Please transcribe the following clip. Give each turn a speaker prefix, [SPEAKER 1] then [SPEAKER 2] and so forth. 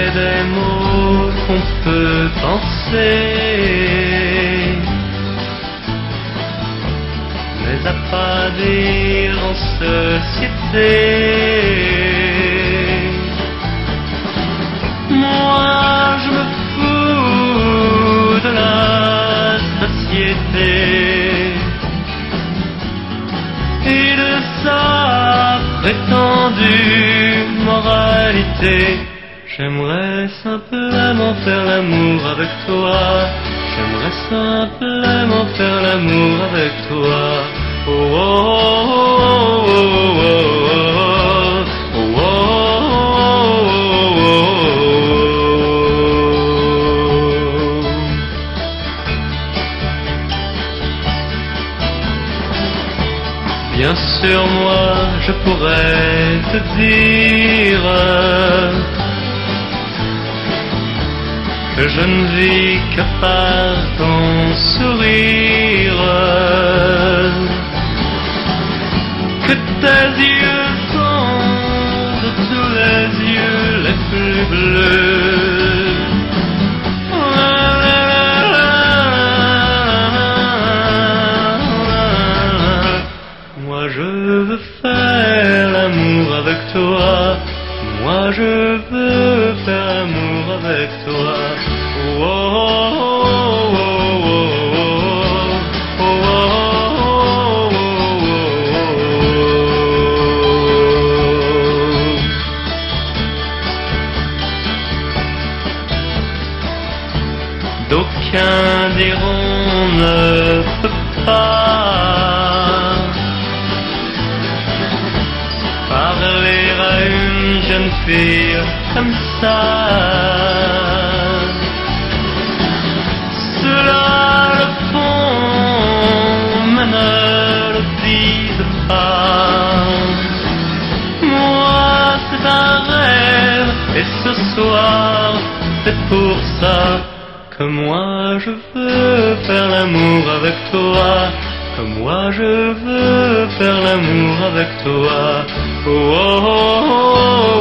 [SPEAKER 1] c'est des mots qu'on peut penser, mais à pas dire en société. Moi je me fous de la société et de sa prétendue moralité. J'aimerais simplement faire l'amour avec toi. J'aimerais simplement faire l'amour avec toi. Oh, oh, oh, oh, oh, oh, oh, Bien sûr, moi, je pourrais te dire que je ne vis que par ton sourire, que tes yeux sont de tous les yeux les plus bleus. Moi je veux faire l'amour avec toi. Moi je veux faire l'amour avec toi. Oh, oh, oh, oh, oh, oh, D'aucuns diront ne peut pas parler à une jeune fille comme ça. Cela le font, mais ne le disent pas. Moi c'est un rêve, et ce soir c'est pour ça que moi je veux faire l'amour avec toi. Que moi je veux faire l'amour avec toi. Oh, oh, oh, oh.